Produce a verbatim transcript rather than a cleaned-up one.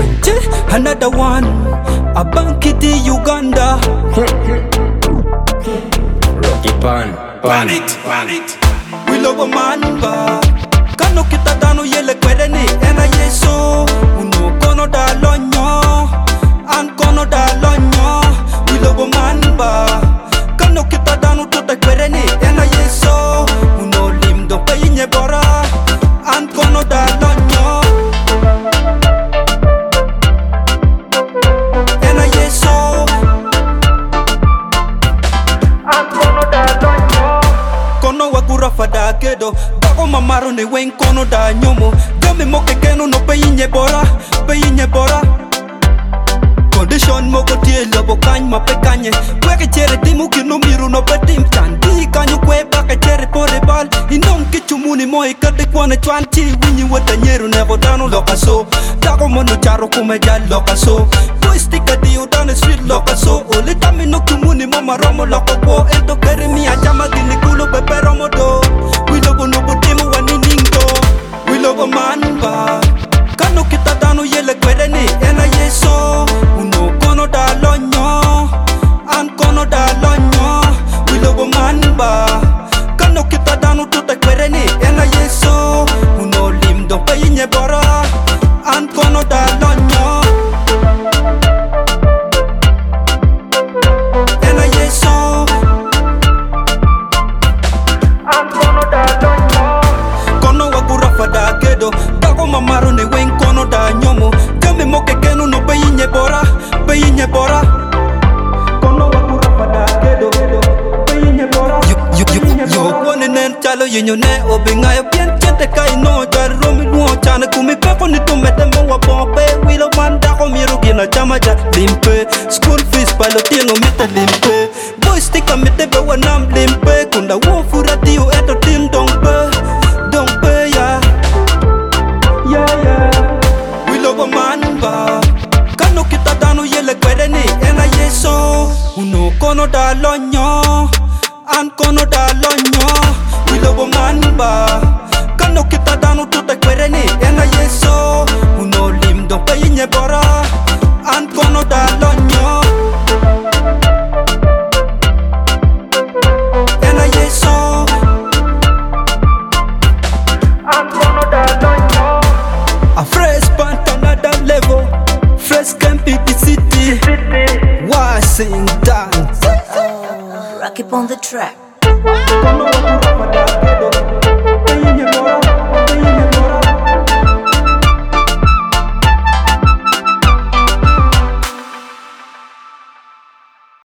Wenje, another one. A bankiti Uganda. Rocky Pan, Pan. We love a man ba. Kano kita dano yele kwere ni ena yeso. Uno kono da lonyo, an kono da lonyo. We love a man ba. Kano kita dano tuta kwere ni ena yeso. Uno lim do pa inye bora, an kono da lonyo. Ena yeso, an kono da lonyo. Kono wakura fada kedo. Dago mamaro ne wen kono da nyomo. Dame moke keno no pe inye bora, pe inye bora. Condition moko tie lobo kany ma pe kanye. Kweke chere timu kino miru no pe tim chan. Di kanyo kwe baka chere pore bal. Inong kichumuni mo ikade kwane chwan chi. Winyi wata nyeru nevo dano loka so. Dago mono charo kume jal loka so. Boy stika dio dane street loka so. Ole tami no kumuni mama romo loka po. Ento kere mi ajama gini kulo pepe romo do. We lobo no timu wani ningo. We lobo man ba. Kano kita dano yele kwere ni ena yeso. Uno kono da lonyo, an kono da lonyo. We lobo man ba. Kano kita dano tuta kwere ni ena yeso. Uno lim do pa inye bora, an kono da lonyo. Ena yeso, an kono da lonyo. Kono wakura fada kedo. Dago mamaro ne wen kono da nyomo. Kame moke keno no pe inye bora, pe inye bora. Kono wakura fada kedo, pe inye bora. Yo yo yo yo kone nen chalo yinyo ne obinga yo bien chete kai no jaro mi luo chane kumi pepo ni to mete mo wa bombe. Wilo man dago miru gina chama ja limpe. School fees palo tino mite limpe. Boy stika mite be wanam limpe. Kunda wo fura dio eto tim dongpe, dongpe ya. Yeah, yeah. We love a man ba. Kano kita dano yele kwere ni ena yeso. Uno kono da lonyo, an kono da lonyo. We love a man ba. Kano kita dano tuta kwere ni ena yeso. Uno lim do pa inye bora, an kono da lonyo. Ena yeso, an kono da lonyo. A fresh pant another level. Fresh camp in the city. Washington. Rocky on the track. Kono wakura fada